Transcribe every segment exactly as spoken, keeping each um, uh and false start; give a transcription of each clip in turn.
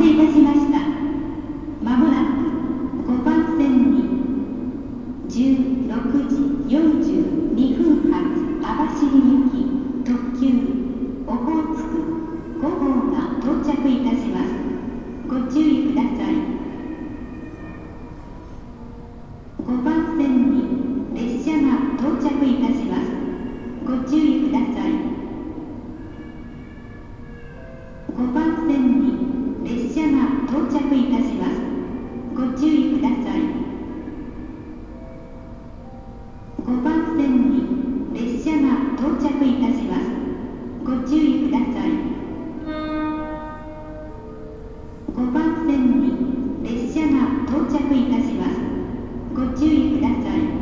せいたしました。まもなくごばん線にじゅうろくじよんじゅうにふん発網走行き特急オホーツクご号が到着いたします。ご注意ください。ごばん線に列車が到着いたします。ご注意ください。ごばん線に列車が到着いたします。ご注意ください。ごばん線に列車が到着いたします。ご注意ください。ごばん線に列車が到着いたします。ご注意ください。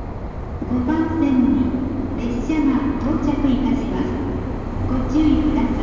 ごばん線に列車が到着いたします。ご注意ください。